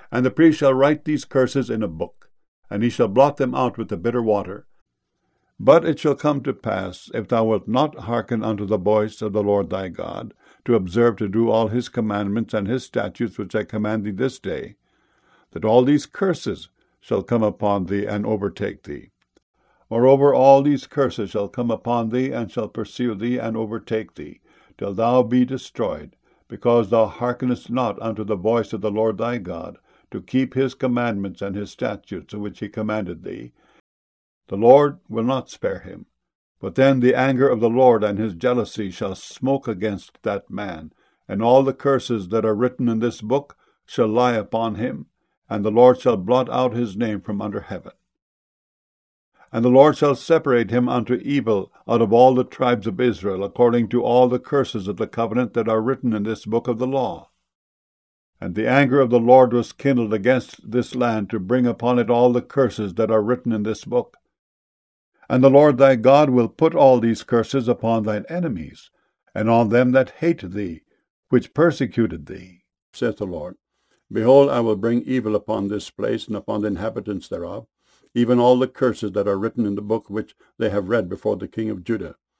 And the priest shall write these curses in a book, and he shall blot them out with the bitter water. But it shall come to pass, if thou wilt not hearken unto the voice of the Lord thy God, to observe to do all his commandments and his statutes which I command thee this day, that all these curses shall come upon thee and overtake thee. Moreover, all these curses shall come upon thee, and shall pursue thee, and overtake thee, till thou be destroyed, because thou hearkenest not unto the voice of the Lord thy God, to keep his commandments and his statutes which he commanded thee. The Lord will not spare him. But then the anger of the Lord and his jealousy shall smoke against that man, and all the curses that are written in this book shall lie upon him, and the Lord shall blot out his name from under heaven. And the Lord shall separate him unto evil out of all the tribes of Israel, according to all the curses of the covenant that are written in this book of the law. And the anger of the Lord was kindled against this land to bring upon it all the curses that are written in this book. And the Lord thy God will put all these curses upon thine enemies, and on them that hate thee, which persecuted thee, saith the Lord. Behold, I will bring evil upon this place, and upon the inhabitants thereof, even all the curses that are written in the book which they have read before the king of Judah.